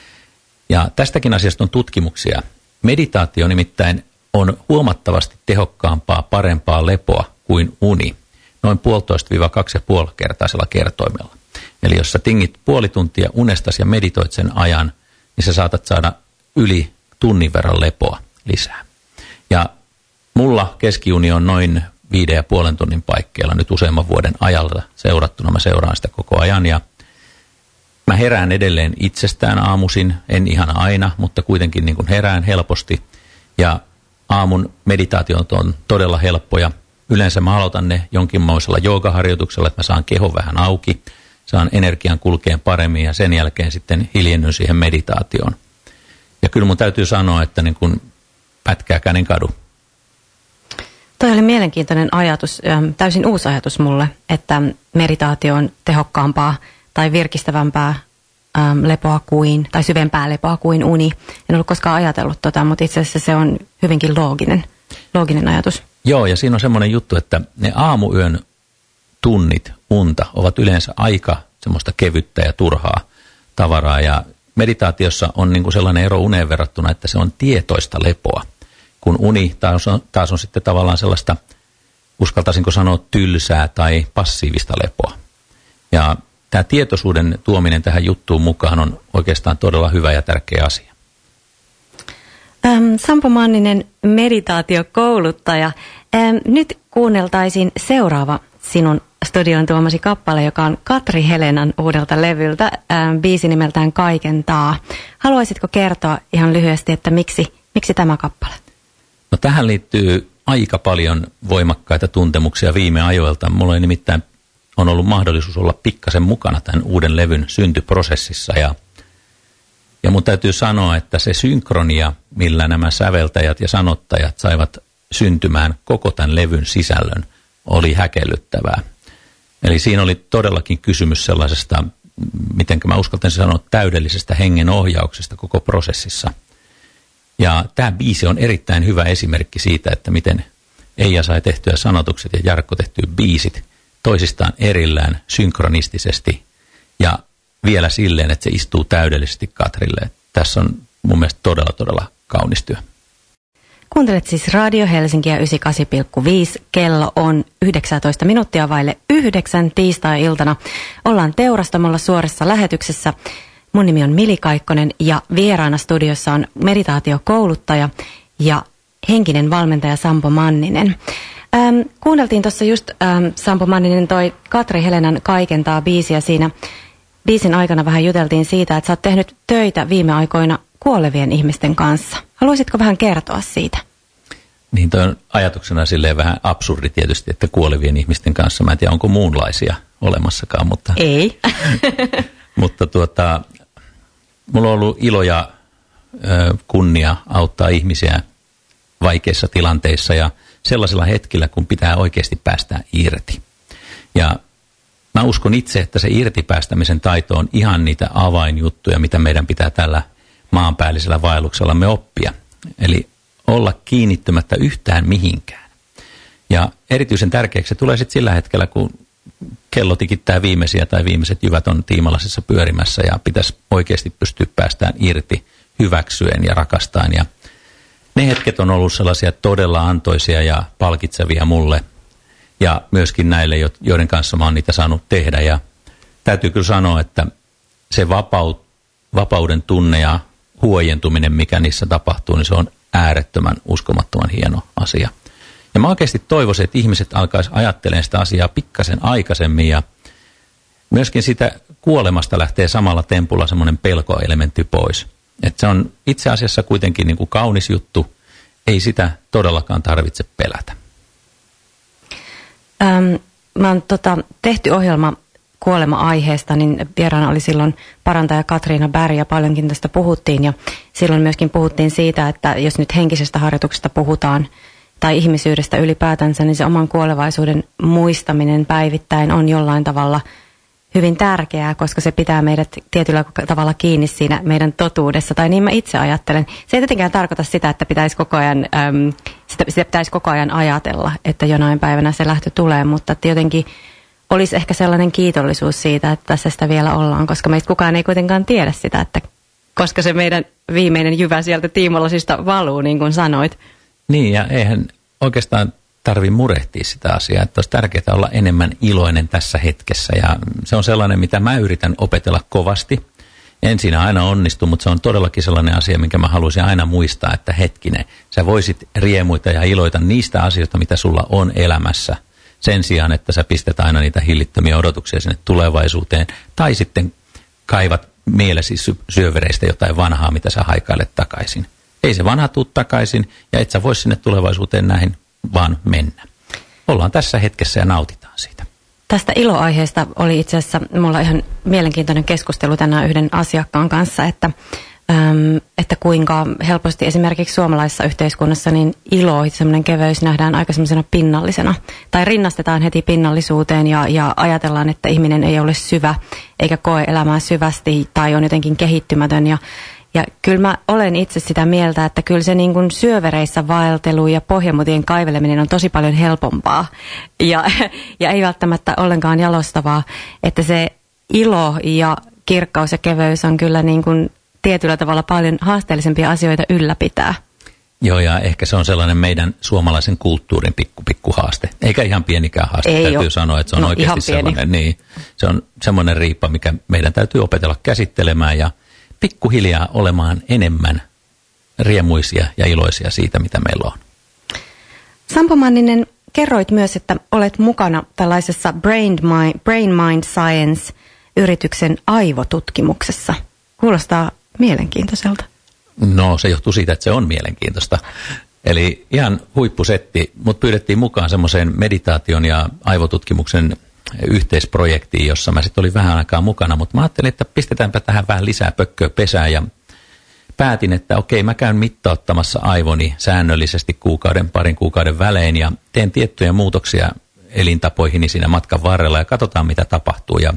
Ja tästäkin asiasta on tutkimuksia. Meditaatio nimittäin on huomattavasti tehokkaampaa, parempaa lepoa kuin uni, noin puolitoista viiva kaksi ja puoli kertaisella kertoimella. Eli jos sä tingit puoli tuntia unestasi ja meditoit sen ajan, niin sä saatat saada yli tunnin verran lepoa lisää. Ja mulla keskiuni on noin viiden ja puolen tunnin paikkeilla nyt useamman vuoden ajalta seurattuna. Mä seuraan sitä koko ajan ja mä herään edelleen itsestään aamuisin, en ihan aina, mutta kuitenkin niin kuin herään helposti. Ja aamun meditaatiot on todella helppoja. Yleensä mä aloitan ne jonkinmoisella joogaharjoituksella, että mä saan kehon vähän auki, saan energian kulkeen paremmin ja sen jälkeen sitten hiljennyn siihen meditaatioon. Ja kyllä mun täytyy sanoa, että niin kuin pätkääkään en kadu. Toi oli mielenkiintoinen ajatus, täysin uusi ajatus mulle, että meditaatio on tehokkaampaa tai virkistävämpää äm, lepoa kuin, tai syvempää lepoa kuin uni. En ollut koskaan ajatellut tota, mutta itse asiassa se on hyvinkin looginen, looginen ajatus. Joo, ja siinä on semmoinen juttu, että ne aamuyön tunnit unta ovat yleensä aika semmoista kevyttä ja turhaa tavaraa. Ja meditaatiossa on niin kuin sellainen ero uneen verrattuna, että se on tietoista lepoa. Kun uni taas on, taas on sitten tavallaan sellaista, uskaltaisinko sanoa, tylsää tai passiivista lepoa. Ja tämä tietoisuuden tuominen tähän juttuun mukaan on oikeastaan todella hyvä ja tärkeä asia. Ähm, Sampo Manninen, meditaatiokouluttaja. Ähm, nyt kuunneltaisiin seuraava sinun studion tuomasi kappale, joka on Katri Helenan uudelta levyltä, ähm, biisi nimeltään Kaiken taa. Haluaisitko kertoa ihan lyhyesti, että miksi, miksi tämä kappale? No tähän liittyy aika paljon voimakkaita tuntemuksia viime ajoilta. Mulla oli nimittäin on ollut mahdollisuus olla pikkasen mukana tämän uuden levyn syntyprosessissa. Ja, ja mun täytyy sanoa, että se synkronia, millä nämä säveltäjät ja sanottajat saivat syntymään koko tämän levyn sisällön, oli häkellyttävää. Eli siinä oli todellakin kysymys sellaisesta, miten mä uskaltaisin sanoa, täydellisestä hengen ohjauksesta koko prosessissa. Ja tämä biisi on erittäin hyvä esimerkki siitä, että miten Eija sai tehtyä sanotukset ja Jarkko tehtyä biisit toisistaan erillään synkronistisesti ja vielä silleen, että se istuu täydellisesti Katrille. Tässä on mun mielestä todella, todella kaunis työ. Kuuntelet siis Radio Helsinkiä yhdeksänkymmentäkahdeksan pilkku viisi. Kello on yhdeksäntoista minuuttia vaille yhdeksän tiistai-iltana. Ollaan Teurastamolla suorassa lähetyksessä. Mun nimi on Mili Kaikkonen ja vieraana studiossa on meditaatiokouluttaja ja henkinen valmentaja Sampo Manninen. Ähm, kuunneltiin tuossa just ähm, Sampo Manninen toi Katri Helenan Kaikentaa biisiä. Siinä biisin aikana vähän juteltiin siitä, että sä oot tehnyt töitä viime aikoina kuolevien ihmisten kanssa. Haluaisitko vähän kertoa siitä? Niin, toi on ajatuksena silleen vähän absurdi tietysti, että kuolevien ihmisten kanssa. Mä en tiedä, onko muunlaisia olemassakaan, mutta... Ei. mutta tuota, mulla on ollut ilo ja ö, kunnia auttaa ihmisiä vaikeissa tilanteissa ja sellaisilla hetkillä, kun pitää oikeasti päästä irti. Ja mä uskon itse, että se irtipäästämisen taito on ihan niitä avainjuttuja, mitä meidän pitää tällä maanpäällisellä vaelluksellamme oppia. Eli olla kiinnittymättä yhtään mihinkään. Ja erityisen tärkeäksi se tulee sitten sillä hetkellä, kun kello tikittää viimeisiä tai viimeiset jyvät on tiimalasissa pyörimässä ja pitäisi oikeasti pystyä päästään irti hyväksyen ja rakastaen. Ja ne hetket on ollut sellaisia todella antoisia ja palkitsevia mulle ja myöskin näille, joiden kanssa mä oon niitä saanut tehdä. Ja täytyy kyllä sanoa, että se vapaut, vapauden tunne ja huojentuminen, mikä niissä tapahtuu, niin se on äärettömän uskomattoman hieno asia. Ja mä oikeasti toivoisin, että ihmiset alkaisi ajattelemaan sitä asiaa pikkasen aikaisemmin ja myöskin sitä kuolemasta lähtee samalla tempulla semmoinen pelkoelementti pois. Että se on itse asiassa kuitenkin niin kuin kaunis juttu, ei sitä todellakaan tarvitse pelätä. Ähm, mä oon tota, tehty ohjelma kuolema-aiheesta, niin vieraana oli silloin parantaja Katriina Berg ja paljonkin tästä puhuttiin ja silloin myöskin puhuttiin siitä, että jos nyt henkisestä harjoituksesta puhutaan tai ihmisyydestä ylipäätänsä, niin se oman kuolevaisuuden muistaminen päivittäin on jollain tavalla hyvin tärkeää, koska se pitää meidät tietyllä tavalla kiinni siinä meidän totuudessa, tai niin mä itse ajattelen. Se ei tietenkään tarkoita sitä, että pitäisi koko ajan, äm, sitä, sitä pitäisi koko ajan ajatella, että jonain päivänä se lähtö tulee, mutta jotenkin olisi ehkä sellainen kiitollisuus siitä, että tässä sitä vielä ollaan, koska meistä kukaan ei kuitenkaan tiedä sitä, että koska se meidän viimeinen jyvä sieltä tiimolasista valuu, niin kuin sanoit. Niin, ja eihän oikeastaan tarvitse murehtia sitä asiaa, että olisi tärkeää olla enemmän iloinen tässä hetkessä, ja se on sellainen, mitä mä yritän opetella kovasti. En siinä aina onnistu, mutta se on todellakin sellainen asia, minkä mä haluaisin aina muistaa, että hetkinen, sä voisit riemuita ja iloita niistä asioista, mitä sulla on elämässä, sen sijaan, että sä pistät aina niitä hillittömiä odotuksia sinne tulevaisuuteen, tai sitten kaivat mielesi syövereistä jotain vanhaa, mitä sä haikailet takaisin. Ei se vanha tuu takaisin, ja et sä voi sinne tulevaisuuteen näin vaan mennä. Ollaan tässä hetkessä ja nautitaan siitä. Tästä iloaiheesta oli itse asiassa mulla ihan mielenkiintoinen keskustelu tänään yhden asiakkaan kanssa, että, äm, että kuinka helposti esimerkiksi suomalaisessa yhteiskunnassa niin ilo, semmoinen keveys nähdään aika semmoisena pinnallisena. Tai rinnastetaan heti pinnallisuuteen ja, ja ajatellaan, että ihminen ei ole syvä eikä koe elämää syvästi tai on jotenkin kehittymätön. Ja, ja kyllä mä olen itse sitä mieltä, että kyllä se niin kuin syövereissä vaeltelu ja pohjamutien kaiveleminen on tosi paljon helpompaa ja, ja ei välttämättä ollenkaan jalostavaa, että se ilo ja kirkkaus ja keveys on kyllä niin kuin tietyllä tavalla paljon haasteellisempia asioita ylläpitää. Joo, ja ehkä se on sellainen meidän suomalaisen kulttuurin pikku, pikku haaste. Eikä ihan pienikään haaste, ei täytyy ole. sanoa, että se on no, oikeasti sellainen, niin, se on semmoinen riippa, mikä meidän täytyy opetella käsittelemään ja pikkuhiljaa olemaan enemmän riemuisia ja iloisia siitä, mitä meillä on. Sampo Manninen, kerroit myös, että olet mukana tällaisessa Brain Mind, Brain Mind Science-yrityksen aivotutkimuksessa. Kuulostaa mielenkiintoiselta. No, se johtuu siitä, että se on mielenkiintoista. Eli ihan huippusetti, mut pyydettiin mukaan semmoiseen meditaation ja aivotutkimuksen yhteisprojektiin, jossa mä sitten olin vähän aikaa mukana, mutta mä ajattelin, että pistetäänpä tähän vähän lisää pökköä pesää ja päätin, että okei, mä käyn mittauttamassa aivoni säännöllisesti kuukauden, parin kuukauden välein ja teen tiettyjä muutoksia elintapoihini siinä matkan varrella ja katsotaan, mitä tapahtuu. Ja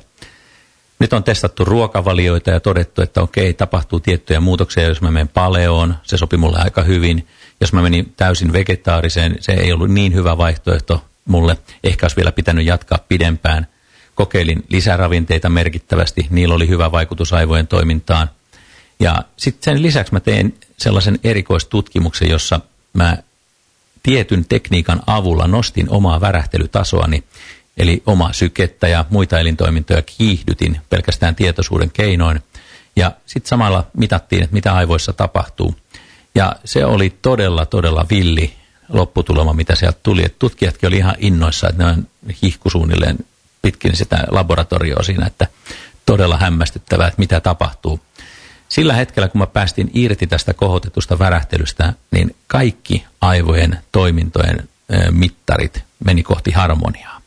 nyt on testattu ruokavalioita ja todettu, että okei, tapahtuu tiettyjä muutoksia, jos mä menen paleoon, se sopi mulle aika hyvin. Jos mä menin täysin vegetaariseen, se ei ollut niin hyvä vaihtoehto mulle. Ehkä olisi vielä pitänyt jatkaa pidempään. Kokeilin lisäravinteita merkittävästi, niillä oli hyvä vaikutus aivojen toimintaan. Ja sitten sen lisäksi mä tein sellaisen erikoistutkimuksen, jossa mä tietyn tekniikan avulla nostin omaa värähtelytasoani, eli omaa sykettä ja muita elintoimintoja kiihdytin pelkästään tietoisuuden keinoin. Ja sitten samalla mitattiin, että mitä aivoissa tapahtuu. Ja se oli todella, todella villi lopputulema, mitä sieltä tuli. Et tutkijatkin oli ihan innoissa, että ne on hihku suunnilleen pitkin sitä laboratorioa siinä, että todella hämmästyttävää, että mitä tapahtuu. Sillä hetkellä, kun mä päästin irti tästä kohotetusta värähtelystä, niin kaikki aivojen toimintojen mittarit meni kohti harmoniaa.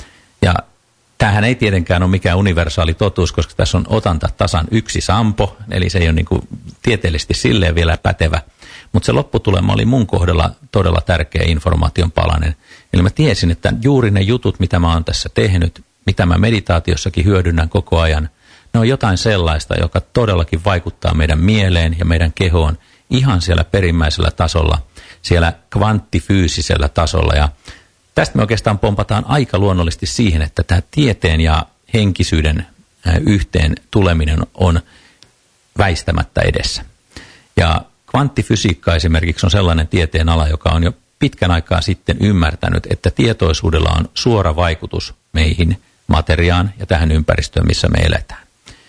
Ja tämähän ei tietenkään ole mikään universaali totuus, koska tässä on otanta tasan yksi sampo, eli se ei ole niin kuin tieteellisesti silleen vielä pätevä. Mutta se lopputulema oli mun kohdalla todella tärkeä informaation palanen. Eli mä tiesin, että juuri ne jutut, mitä mä oon tässä tehnyt, mitä mä meditaatiossakin hyödynnän koko ajan, ne on jotain sellaista, joka todellakin vaikuttaa meidän mieleen ja meidän kehoon ihan siellä perimmäisellä tasolla, siellä kvanttifyysisellä tasolla. Ja tästä me oikeastaan pompataan aika luonnollisesti siihen, että tämä tieteen ja henkisyyden yhteen tuleminen on väistämättä edessä. Ja kvanttifysiikka esimerkiksi on sellainen tieteen ala, joka on jo pitkän aikaa sitten ymmärtänyt, että tietoisuudella on suora vaikutus meihin, materiaan ja tähän ympäristöön, missä me eletään.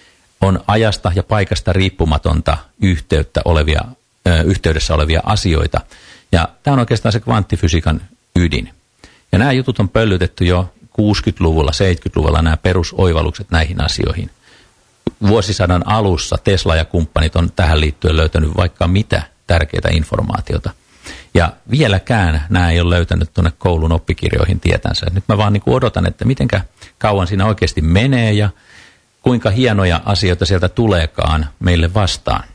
On ajasta ja paikasta riippumatonta yhteyttä olevia, ö, yhteydessä olevia asioita. Ja tämä on oikeastaan se kvanttifysiikan ydin. Ja nämä jutut on pöllytetty jo kuusikymmentäluvulla, seitsemänkymmentäluvulla nämä perusoivallukset näihin asioihin. Vuosisadan alussa Tesla ja kumppanit on tähän liittyen löytänyt vaikka mitä tärkeää informaatiota. Ja vieläkään nämä ei ole löytänyt tuonne koulun oppikirjoihin tietänsä. Nyt mä vaan niin kuin odotan, että mitenkä kauan siinä oikeasti menee ja kuinka hienoja asioita sieltä tuleekaan meille vastaan.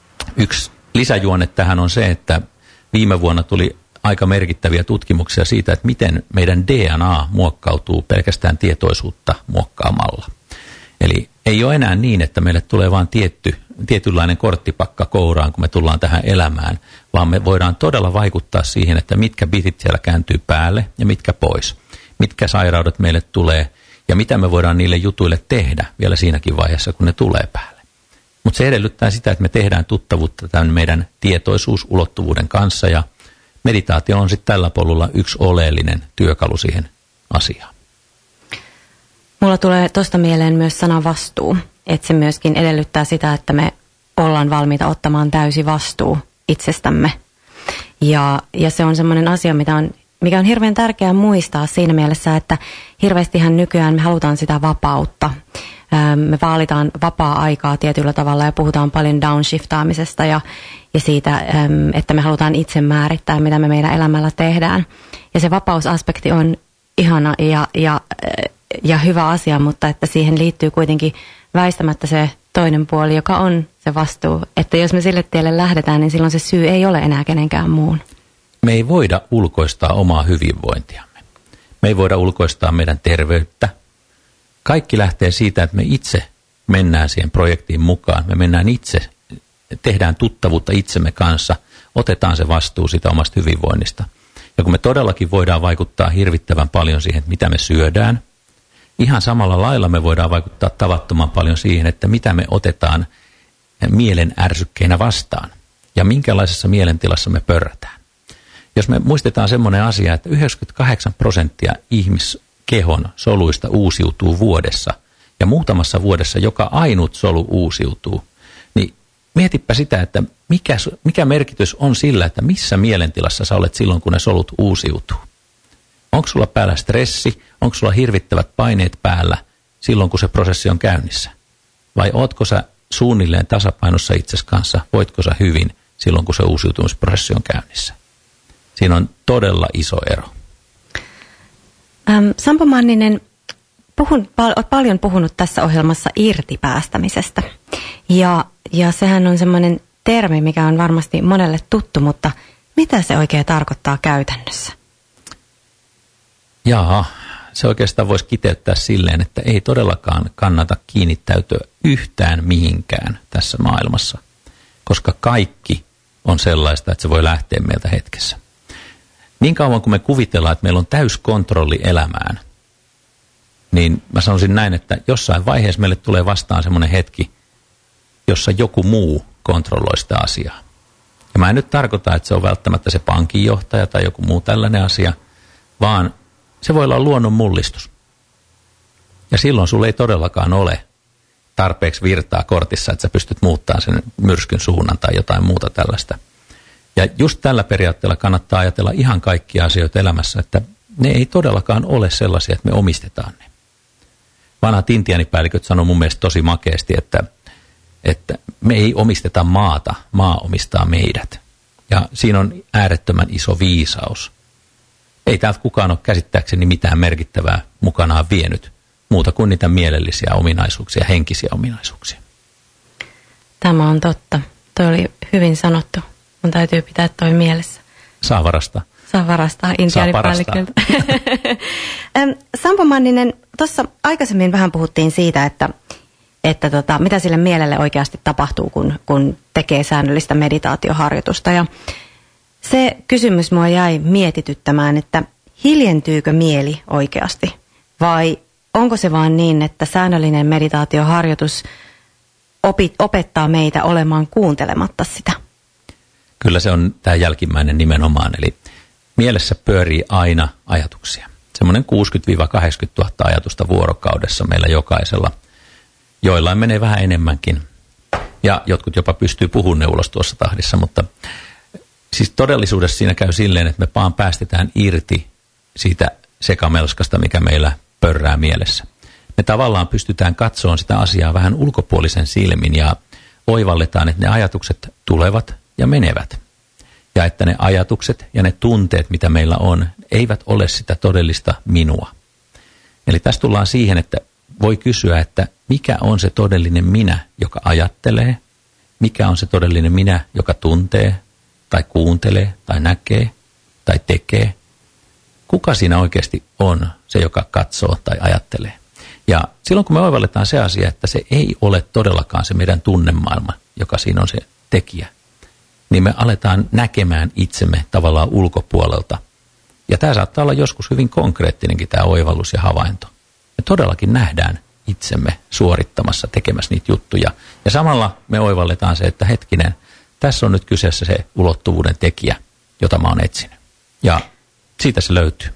Yksi lisäjuone tähän on se, että viime vuonna tuli aika merkittäviä tutkimuksia siitä, että miten meidän D N A muokkautuu pelkästään tietoisuutta muokkaamalla. Eli ei ole enää niin, että meille tulee vain tietty, tietynlainen korttipakka kouraan, kun me tullaan tähän elämään, vaan me voidaan todella vaikuttaa siihen, että mitkä bitit siellä kääntyy päälle ja mitkä pois. Mitkä sairaudet meille tulee ja mitä me voidaan niille jutuille tehdä vielä siinäkin vaiheessa, kun ne tulee päälle. Mutta se edellyttää sitä, että me tehdään tuttavuutta tämän meidän tietoisuusulottuvuuden kanssa ja meditaatio on sitten tällä polulla yksi oleellinen työkalu siihen asiaan. Mulla tulee tuosta mieleen myös sana vastuu, että se myöskin edellyttää sitä, että me ollaan valmiita ottamaan täysi vastuu itsestämme. Ja, ja se on semmoinen asia, mitä on, mikä on hirveän tärkeää muistaa siinä mielessä, että hirveästihän nykyään me halutaan sitä vapautta. Me vaalitaan vapaa-aikaa tietyllä tavalla ja puhutaan paljon downshiftaamisesta ja, ja siitä, että me halutaan itse määrittää, mitä me meidän elämällä tehdään. Ja se vapausaspekti on ihana ja, ja, ja hyvä asia, mutta että siihen liittyy kuitenkin väistämättä se toinen puoli, joka on se vastuu. Että jos me sille tielle lähdetään, niin silloin se syy ei ole enää kenenkään muun. Me ei voida ulkoistaa omaa hyvinvointiamme. Me ei voida ulkoistaa meidän terveyttä. Kaikki lähtee siitä, että me itse mennään siihen projektiin mukaan. Me mennään itse, tehdään tuttavuutta itsemme kanssa, otetaan se vastuu siitä omasta hyvinvoinnista. Ja kun me todellakin voidaan vaikuttaa hirvittävän paljon siihen, että mitä me syödään, ihan samalla lailla me voidaan vaikuttaa tavattoman paljon siihen, että mitä me otetaan mielen ärsykkeinä vastaan ja minkälaisessa mielentilassa me pörrätään. Jos me muistetaan semmoinen asia, että yhdeksänkymmentäkahdeksan prosenttia ihmiskehon soluista uusiutuu vuodessa ja muutamassa vuodessa joka ainut solu uusiutuu, niin mietipä sitä, että mikä, mikä merkitys on sillä, että missä mielentilassa sä olet silloin, kun ne solut uusiutuu. Onko sulla päällä stressi, onko sulla hirvittävät paineet päällä silloin, kun se prosessi on käynnissä? Vai ootko sä suunnilleen tasapainossa itsesi kanssa, voitko sä hyvin silloin, kun se uusiutumisprosessi on käynnissä? Siinä on todella iso ero. Ähm, Sampo Manninen, puhun, pal- olet paljon puhunut tässä ohjelmassa irtipäästämisestä. Ja, ja sehän on semmoinen termi, mikä on varmasti monelle tuttu, mutta mitä se oikein tarkoittaa käytännössä? Jaa, se oikeastaan voisi kiteyttää silleen, että ei todellakaan kannata kiinnittäytyä yhtään mihinkään tässä maailmassa, koska kaikki on sellaista, että se voi lähteä meiltä hetkessä. Niin kauan kuin me kuvitellaan, että meillä on täyskontrolli elämään, niin mä sanoisin näin, että jossain vaiheessa meille tulee vastaan semmoinen hetki, jossa joku muu kontrolloi sitä asiaa. Ja mä en nyt tarkoita, että se on välttämättä se pankinjohtaja tai joku muu tällainen asia, vaan se voi olla luonnon mullistus. Ja silloin sulla ei todellakaan ole tarpeeksi virtaa kortissa, että sä pystyt muuttamaan sen myrskyn suunnan tai jotain muuta tällaista. Ja just tällä periaatteella kannattaa ajatella ihan kaikkia asioita elämässä, että ne ei todellakaan ole sellaisia, että me omistetaan ne. Vanhat intiaanipäälliköt sanoo mun mielestä tosi makeasti, että, että me ei omisteta maata, maa omistaa meidät. Ja siinä on äärettömän iso viisaus. Ei täältä kukaan ole käsittääkseni mitään merkittävää mukanaan vienyt, muuta kuin niitä mielellisiä ominaisuuksia, henkisiä ominaisuuksia. Tämä on totta. Toi oli hyvin sanottu. Mun täytyy pitää toi mielessä. Saa varastaa. Saa varastaa intiaanipäälliköltä. Sampo Manninen, tuossa aikaisemmin vähän puhuttiin siitä, että, että tota, mitä sille mielelle oikeasti tapahtuu, kun, kun tekee säännöllistä meditaatioharjoitusta. Ja se kysymys mua jäi mietityttämään, että hiljentyykö mieli oikeasti vai onko se vaan niin, että säännöllinen meditaatioharjoitus opit, opettaa meitä olemaan kuuntelematta sitä? Kyllä se on tämä jälkimmäinen nimenomaan, eli mielessä pyörii aina ajatuksia. Semmoinen kuusikymmentä kahdeksankymmentä tuhatta ajatusta vuorokaudessa meillä jokaisella. Joillain menee vähän enemmänkin ja jotkut jopa pystyy puhumaan ne ulos tuossa tahdissa, mutta siis todellisuudessa siinä käy silleen, että me vaan päästetään irti siitä sekamelskasta, mikä meillä pörrää mielessä. Me tavallaan pystytään katsomaan sitä asiaa vähän ulkopuolisen silmin ja oivalletaan, että ne ajatukset tulevat ja menevät. Ja että ne ajatukset ja ne tunteet, mitä meillä on, eivät ole sitä todellista minua. Eli tässä tullaan siihen, että voi kysyä, että mikä on se todellinen minä, joka ajattelee, mikä on se todellinen minä, joka tuntee, tai kuuntelee, tai näkee, tai tekee. Kuka siinä oikeasti on se, joka katsoo tai ajattelee? Ja silloin kun me oivalletaan se asia, että se ei ole todellakaan se meidän tunnemaailma, joka siinä on se tekijä, niin me aletaan näkemään itsemme tavallaan ulkopuolelta. Ja tämä saattaa olla joskus hyvin konkreettinenkin tämä oivallus ja havainto. Me todellakin nähdään itsemme suorittamassa, tekemässä niitä juttuja. Ja samalla me oivalletaan se, että hetkinen, tässä on nyt kyseessä se ulottuvuuden tekijä, jota mä oon etsinyt. Ja siitä se löytyy.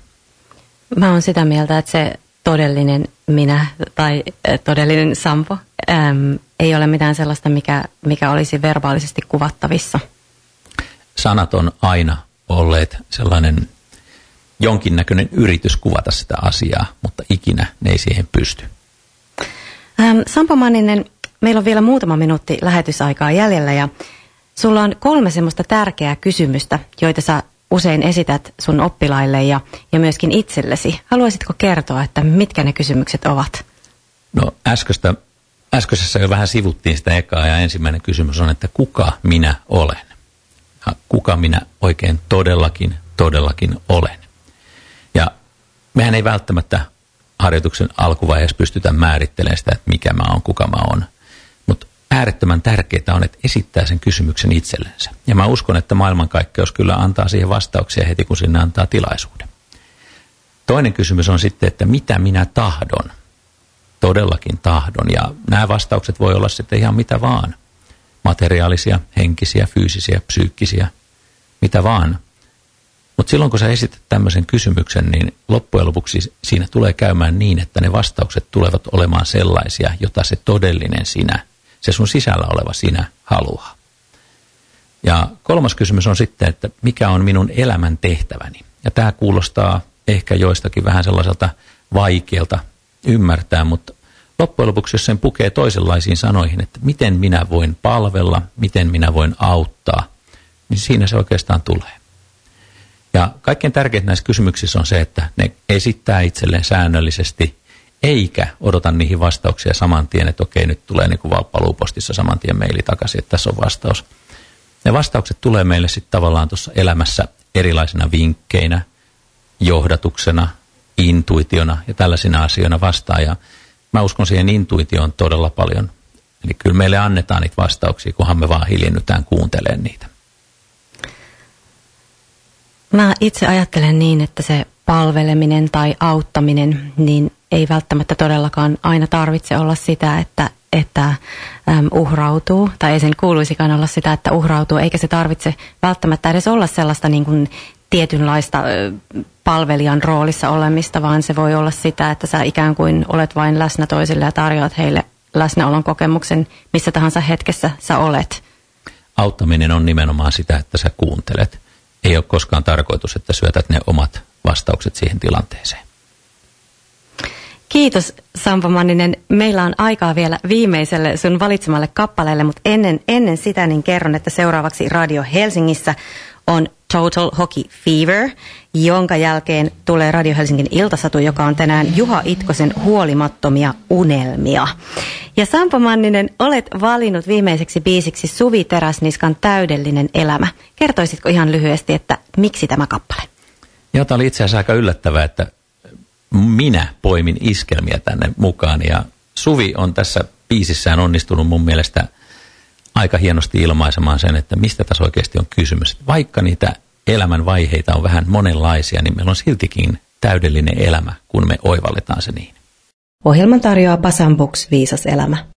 Mä oon sitä mieltä, että se todellinen minä tai todellinen Sampo äm, ei ole mitään sellaista, mikä, mikä olisi verbaalisesti kuvattavissa. Sanat on aina olleet sellainen jonkinnäköinen yritys kuvata sitä asiaa, mutta ikinä ne ei siihen pysty. Ähm, Sampo Manninen, meillä on vielä muutama minuutti lähetysaikaa jäljellä ja sulla on kolme semmoista tärkeää kysymystä, joita sä usein esität sun oppilaille ja, ja myöskin itsellesi. Haluaisitko kertoa, että mitkä ne kysymykset ovat? No äskeistä, äskeisessä jo vähän sivuttiin sitä ekaa ja ensimmäinen kysymys on, että kuka minä olen? Ja kuka minä oikein todellakin, todellakin olen? Ja mehän ei välttämättä harjoituksen alkuvaiheessa pystytä määrittelemään sitä, että mikä mä oon, kuka mä oon. Mutta äärettömän tärkeää on, että esittää sen kysymyksen itsellensä. Ja mä uskon, että maailmankaikkeus kyllä antaa siihen vastauksia heti, kun sinne antaa tilaisuuden. Toinen kysymys on sitten, että mitä minä tahdon? Todellakin tahdon. Ja nämä vastaukset voi olla sitten ihan mitä vaan. Materiaalisia, henkisiä, fyysisiä, psyykkisiä, mitä vaan. Mutta silloin kun sä esität tämmöisen kysymyksen, niin loppujen lopuksi siinä tulee käymään niin, että ne vastaukset tulevat olemaan sellaisia, jota se todellinen sinä, se sun sisällä oleva sinä haluaa. Ja kolmas kysymys on sitten, että mikä on minun elämän tehtäväni? Ja tämä kuulostaa ehkä joistakin vähän sellaiselta vaikealta ymmärtää, mutta loppujen lopuksi, jos sen pukee toisenlaisiin sanoihin, että miten minä voin palvella, miten minä voin auttaa, niin siinä se oikeastaan tulee. Ja kaikkein tärkeintä näissä kysymyksissä on se, että ne esittää itselleen säännöllisesti, eikä odota niihin vastauksia saman tien, että okei, nyt tulee niin kuin vaan paluupostissa saman tien maili takaisin, että tässä on vastaus. Ne vastaukset tulee meille sitten tavallaan tuossa elämässä erilaisina vinkkeinä, johdatuksena, intuitiona ja tällaisina asioina vastaan. Ja mä uskon siihen intuitioon todella paljon. Eli kyllä meille annetaan niitä vastauksia, kunhan me vaan hiljennytään kuuntelemaan niitä. Mä itse ajattelen niin, että se palveleminen tai auttaminen, niin ei välttämättä todellakaan aina tarvitse olla sitä, että, että äm, uhrautuu, tai ei sen kuuluisikaan olla sitä, että uhrautuu, eikä se tarvitse välttämättä edes olla sellaista niin kuin tietynlaista ö, palvelijan roolissa olemista, vaan se voi olla sitä, että sä ikään kuin olet vain läsnä toisille ja tarjoat heille läsnäolon kokemuksen, missä tahansa hetkessä sä olet. Auttaminen on nimenomaan sitä, että sä kuuntelet. Ei ole koskaan tarkoitus, että syötät ne omat vastaukset siihen tilanteeseen. Kiitos Sampo Manninen. Meillä on aikaa vielä viimeiselle sun valitsemalle kappaleelle, mutta ennen, ennen sitä niin kerron, että seuraavaksi Radio Helsingissä on Total Hockey Fever, jonka jälkeen tulee Radio Helsingin iltasatu, joka on tänään Juha Itkosen Huolimattomia unelmia. Ja Sampo Manninen, olet valinnut viimeiseksi biisiksi Suvi Teräsniskan Täydellinen elämä. Kertoisitko ihan lyhyesti, että miksi tämä kappale? Joo, tämä oli itse asiassa aika yllättävää, että minä poimin iskelmiä tänne mukaan. Ja Suvi on tässä biisissään onnistunut mun mielestä aika hienosti ilmaisemaan sen, että mistä tässä oikeasti on kysymys. Vaikka niitä elämän vaiheita on vähän monenlaisia, niin meillä on siltikin täydellinen elämä, kun me oivalletaan se niin. Ohjelman tarjoaa Basan Box Viisas elämä.